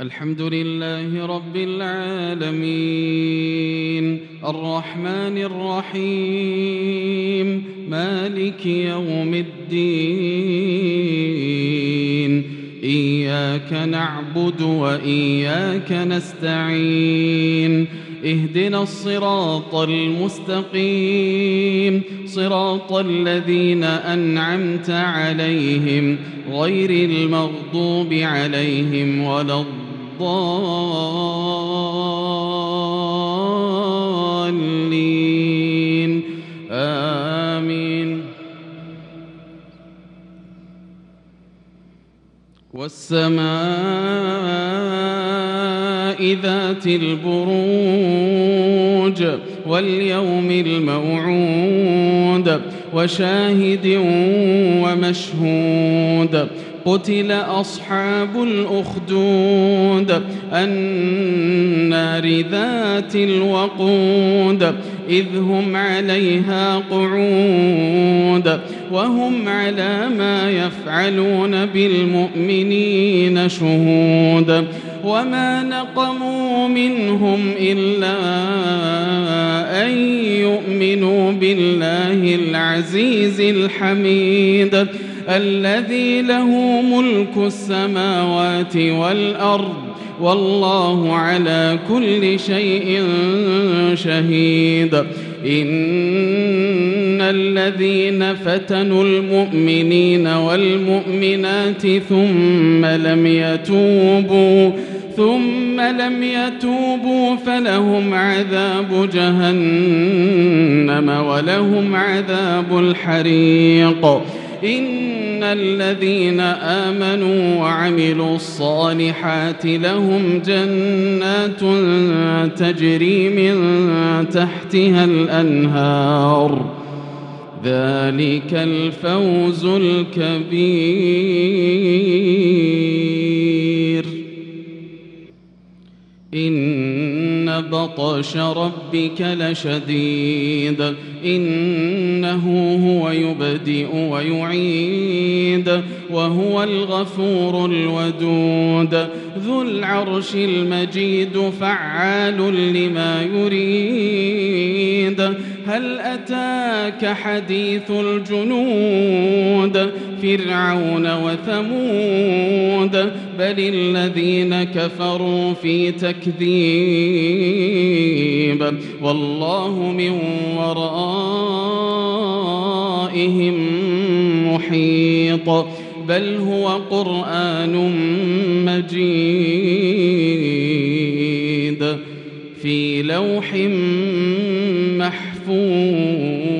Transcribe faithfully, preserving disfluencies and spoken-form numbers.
الحمد لله رب العالمين الرحمن الرحيم مالك يوم الدين إياك نعبد وإياك نستعين اهدنا الصراط المستقيم صراط الذين أنعمت عليهم غير المغضوب عليهم ولا الضالين آمين. والسماء ذات البروج واليوم الموعود وشاهد ومشهود قتل أصحاب الأخدود النار ذات الوقود إذ هم عليها قعود وهم على ما يفعلون بالمؤمنين شهود وما نقموا منهم إلا أن يؤمنوا بالله العزيز الحميد الذي له ملك السماوات والأرض والله على كل شيء شهيد. إن الذين فتنوا المؤمنين والمؤمنات ثم لم يتوبوا ثم لم يتوبوا فلهم عذاب جهنم ولهم عذاب الحريق. إن الذين آمنوا وعملوا الصالحات لهم جنات تجري من تحتها الأنهار ذلك الفوز الكبير. إن بطش ربك لشديد إنه هو يبدئ ويعيد وهو الغفور الودود ذو العرش المجيد فعال لما يريد. هل أتاك حديث الجنود فرعون وثمود بل الذين كفروا في تكذيب والله من ورائهم محيط بل هو قرآن مجيد في لوح محفوظ.